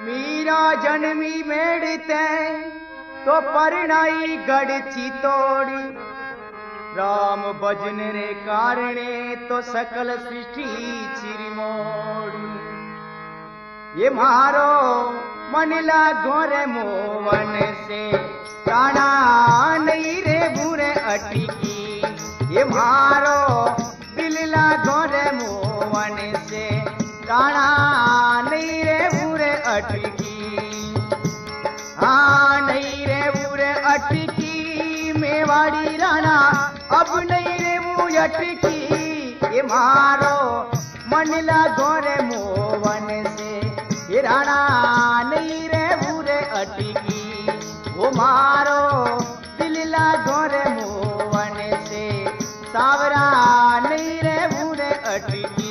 मीरा जन्मी मेड़ते तो परणाई गढ़ची तोड़ी, राम भजन रे कारणे तो सकल सृष्टि छिरमोड़ी। ये मारो मनला गोरे मोवन से काना नहीं रे बुरे अटकी। ये मारो दिलला गोरे मोवन से काना नहीं रे बुरे अटकी। हाँ नहीं रे बुरे अटकी मेवाड़ी राणा अब नहीं रे मुझ अटकी। ये मारो मनला गोरे मोवन से ये राणा नहीं रे बुरे अटकी। वो मारो दिलला गोरे मोवन से सावरा नहीं रे बुरे अटकी।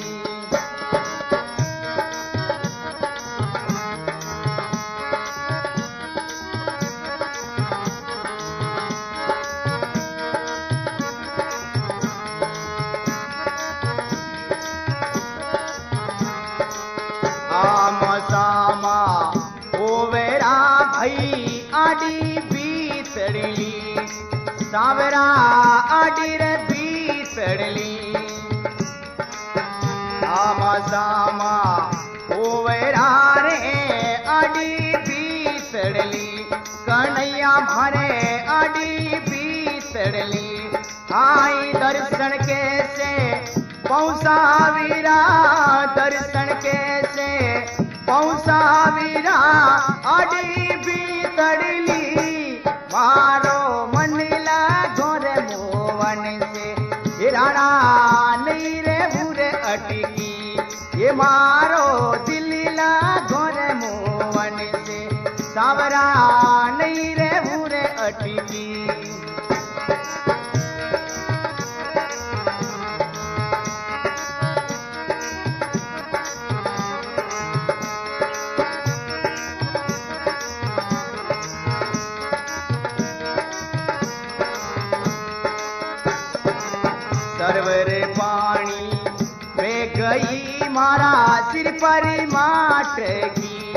सामा ओवेरा भई आडी बीतड़ली, सावरा आडी रे बीतड़ली। आमा सामा ओवेरा रे आडी बीतड़ली, कन्हैया भरे आडी बीतड़ली। आई दर्शन कैसे पहुँचावीरा, दर्शन कैसे पहुँचावीरा आडी बीतड़ली। मारो मनला गोरे मोवन से ये राणा नहीं रे बुरे अटकी। ये मारो दिलला गोरे मोवन से सावरा नहीं रे बुरे अटकी। सरवर पानी में गई मारा सिर पर माटगी।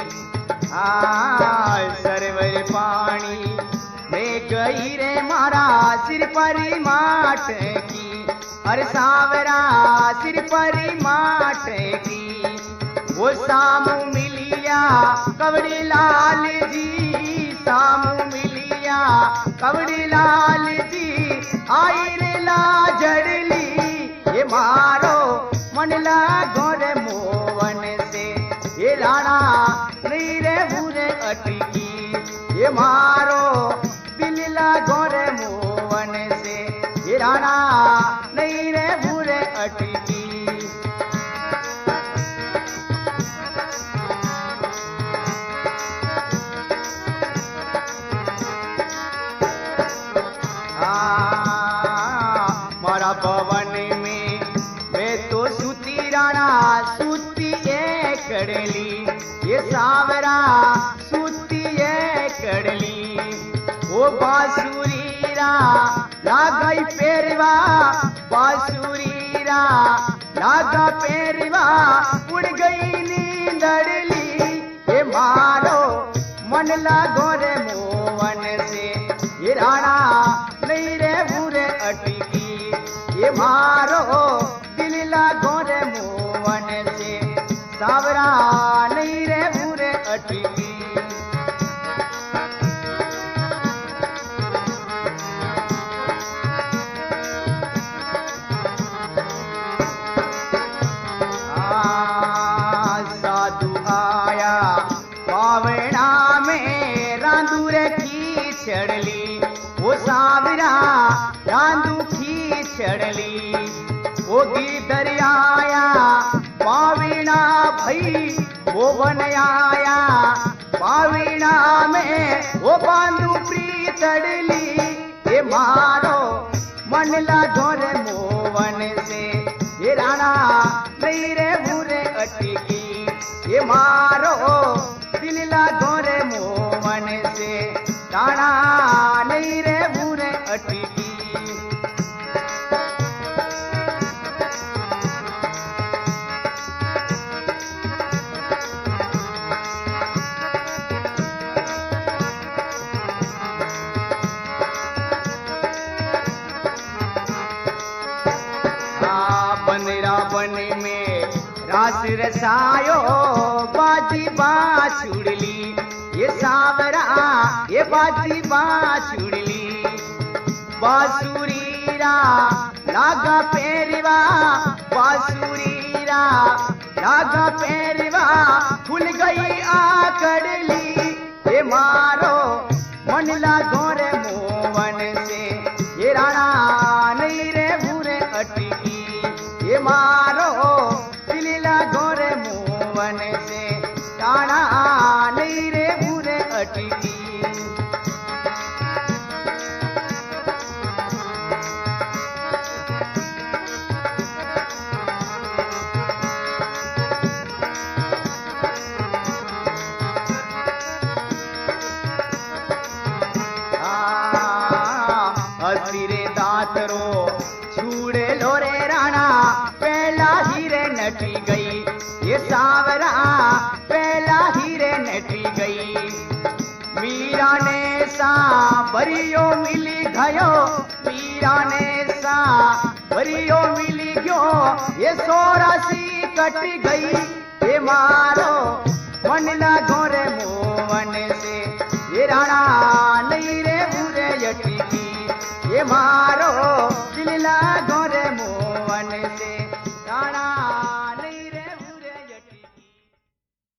सरवर पानी में गई रे मारा सिर पर माटगी। अरे सावरा सिर पर माटगी। वो सामू मिलिया कवड़ी लाल जी, सामू मिलिया कवड़ी लाल जी। आई रे ला जड़ली ये मारो मनला गोरे मोवन से ये राणा नहीं रे बुरे अटकी। ये मारो दिलला गोरे मोवन से ये राणा नहीं रे बुरे अटकी। मारा पवन में मैं तो सूती राणा सूती ये कड़ली। ये सावरा सूती ये कड़ली। वो बांसुरी रा लागई पेरवा, बांसुरी रा लागा पेरवा उड़ गई नींदड़ली। ये मारो मनला गोरे मोवन से ये राणा नहीं रे बुरे अटकी। ये मारो दिलला गोरे मोवन से सावरा नहीं रे बुरे अटकी। साधु आया पावना में रांदू रे की चढ़ली। वो सावरा रांदू की चढ़ली। वो गिरधर आया पावीना भई वो बन आया पावीना में वो बांधू प्रीतड़ली। ये मारो मनला गोरे मोवन से ये राणा नहीं रे बुरे अटकी। ये मारो दिलला गोरे मोवन से राणा नहीं रे बुरे अटकी। रसायो बाजी बाछुड़ली, ये सावरा ये बाजी बाछुड़ली। बांसुरीरा लागा पेरवा, बांसुरीरा लागा पेरवा, खुल गई आकड़ली। ये मारो मन लागो रे मोवन से, ये राणा नहीं रे भूरे अटकी। ये मारो दिल लागो रे मोवन से, राणा नहीं रे भूरे अटकी। हसीरे दातरो छूड़े लो रे राणा, पहला हीरे नटी गई। ये सावरा पहला हीरे नटी गई। मीरा ने सा बरियो मिली गयो, मीरा ने सा बरियो मिली गयो। ये सोरासी कट गई। ये मारो मन लागो रे मोवन से, ये राणा